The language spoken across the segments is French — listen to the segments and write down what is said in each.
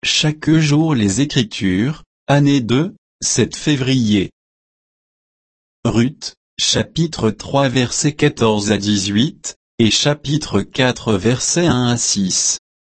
chaque jour les Écritures, année 2, 7 février. Ruth, chapitre 3 versets 14 à 18, et chapitre 4 versets 1 à 6.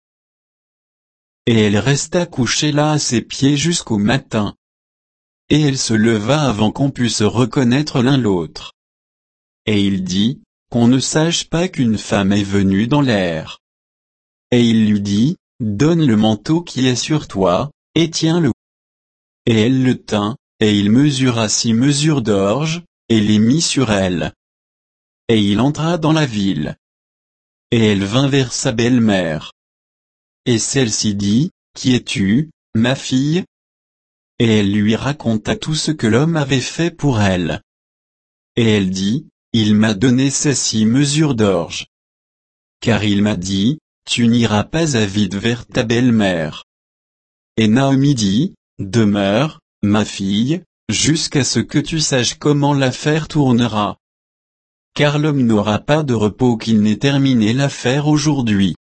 Et elle resta couchée là à ses pieds jusqu'au matin. Et elle se leva avant qu'on pût se reconnaître l'un l'autre. Et il dit, qu'on ne sache pas qu'une femme est venue dans l'air. Et il lui dit, donne le manteau qui est sur toi, et tiens-le. Et elle le tint, et il mesura 6 mesures d'orge, et les mit sur elle. Et il entra dans la ville. Et elle vint vers sa belle-mère. Et celle-ci dit, qui es-tu, ma fille? Et elle lui raconta tout ce que l'homme avait fait pour elle. Et elle dit, il m'a donné ces 6 mesures d'orge. Car il m'a dit, tu n'iras pas à vide vers ta belle-mère. Et Naomi dit, demeure, ma fille, jusqu'à ce que tu saches comment l'affaire tournera. Car l'homme n'aura pas de repos qu'il n'ait terminé l'affaire aujourd'hui.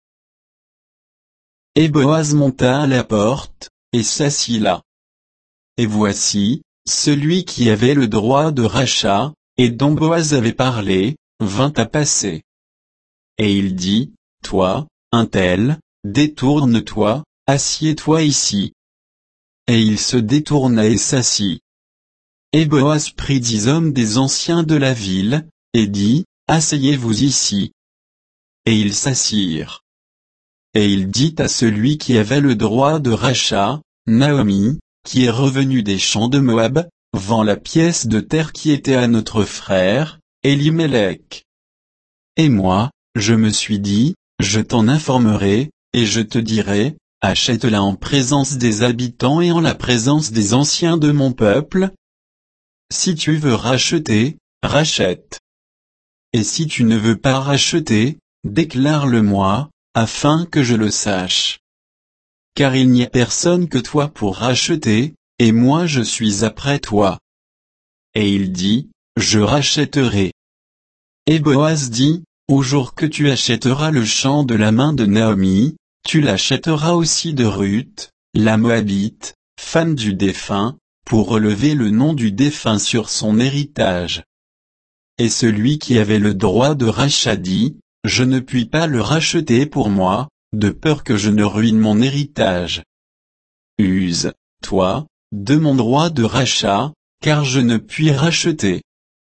Et Boaz monta à la porte, et s'assit là. Et voici, celui qui avait le droit de rachat, et dont Boaz avait parlé, vint à passer. Et il dit, toi, un tel, détourne-toi, assieds-toi ici. Et il se détourna et s'assit. Et Boaz prit 10 hommes des anciens de la ville, et dit, asseyez-vous ici. Et ils s'assirent. Et il dit à celui qui avait le droit de rachat, Naomi, qui est revenue des champs de Moab, vends la pièce de terre qui était à notre frère, Elimelech. Et moi, je me suis dit, je t'en informerai, et je te dirai, achète-la en présence des habitants et en la présence des anciens de mon peuple. Si tu veux racheter, rachète. Et si tu ne veux pas racheter, déclare-le-moi, afin que je le sache. Car il n'y a personne que toi pour racheter, et moi je suis après toi. Et il dit, je rachèterai. Et Boaz dit, au jour que tu achèteras le champ de la main de Naomi, tu l'achèteras aussi de Ruth, la Moabite, femme du défunt, pour relever le nom du défunt sur son héritage. Et celui qui avait le droit de rachat dit, je ne puis pas le racheter pour moi, de peur que je ne ruine mon héritage. Use, toi, de mon droit de rachat, car je ne puis racheter.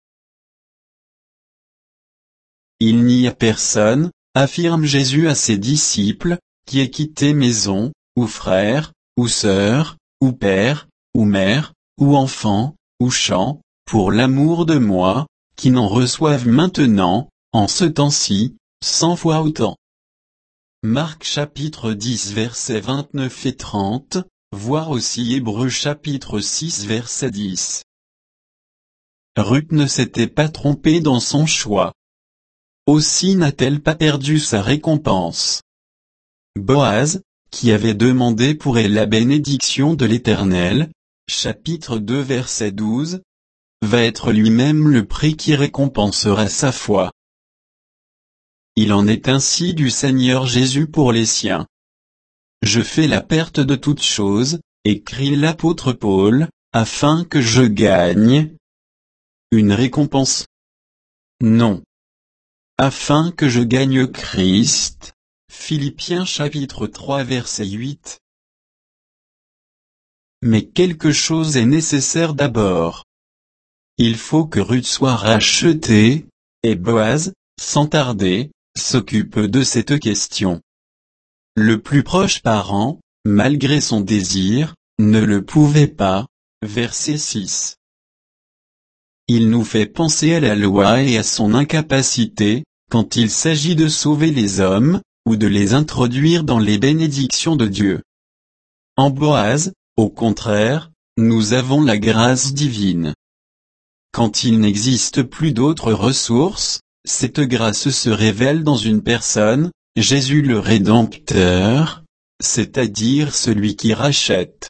Il n'y a personne, affirme Jésus à ses disciples, qui ait quitté maison, ou frère, ou sœur, ou père, ou mère, ou enfant, ou champ, pour l'amour de moi, qui n'en reçoivent maintenant, en ce temps-ci, 100 fois autant. Marc chapitre 10 versets 29 et 30, voir aussi Hébreux chapitre 6 verset 10. Ruth ne s'était pas trompée dans son choix. Aussi n'a-t-elle pas perdu sa récompense. Boaz, qui avait demandé pour elle la bénédiction de l'Éternel, chapitre 2 verset 12, va être lui-même le prix qui récompensera sa foi. Il en est ainsi du Seigneur Jésus pour les siens. Je fais la perte de toutes choses, écrit l'apôtre Paul, afin que je gagne une récompense. Non. Afin que je gagne Christ. Philippiens chapitre 3 verset 8. Mais quelque chose est nécessaire d'abord. Il faut que Ruth soit rachetée, et Boaz, sans tarder, s'occupe de cette question. Le plus proche parent, malgré son désir, ne le pouvait pas. Verset 6. Il nous fait penser à la loi et à son incapacité, quand il s'agit de sauver les hommes, ou de les introduire dans les bénédictions de Dieu. En Boaz, au contraire, nous avons la grâce divine. Quand il n'existe plus d'autres ressources, cette grâce se révèle dans une personne, Jésus le Rédempteur, c'est-à-dire celui qui rachète.